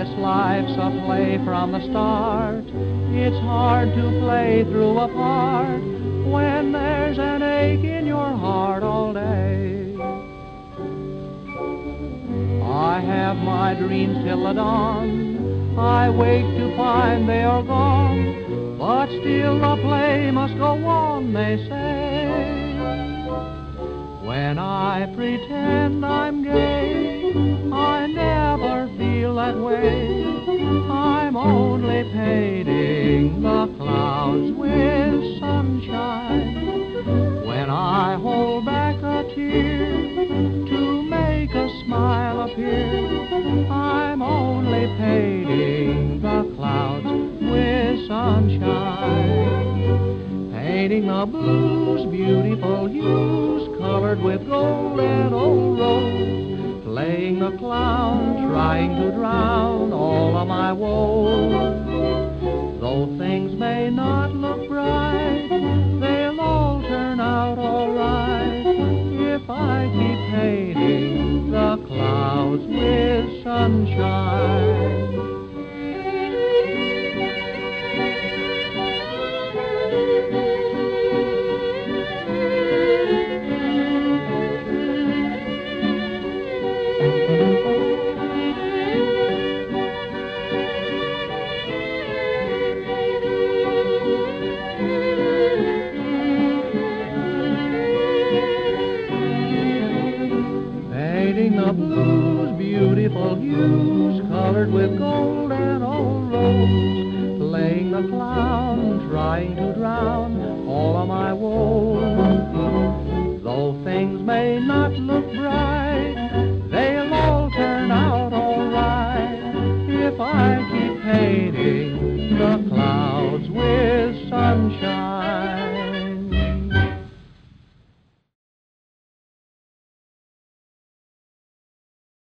this life's a play from the start. It's hard to play through a part when there's an ache in your heart all day. I have my dreams till the dawn, I wake to find they are gone, but still the play must go on, they say. When I pretend I'm gay, I never feel that way. I'm only painting the clouds with sunshine. When I hold back a tear to make a smile appear, I'm only painting the clouds with sunshine. Painting the blues, beautiful hues, colored with gold and old rose, playing the clown, trying to drown all of my woes. Though things may not look bright, they'll all turn out all right if I keep painting the clouds with sunshine. Painting the blues, beautiful hues, colored with gold and old rose, playing the clown, trying to drown all of my woes. Though things may not look bright, they'll all turn out all right if I keep painting the clouds with sunshine.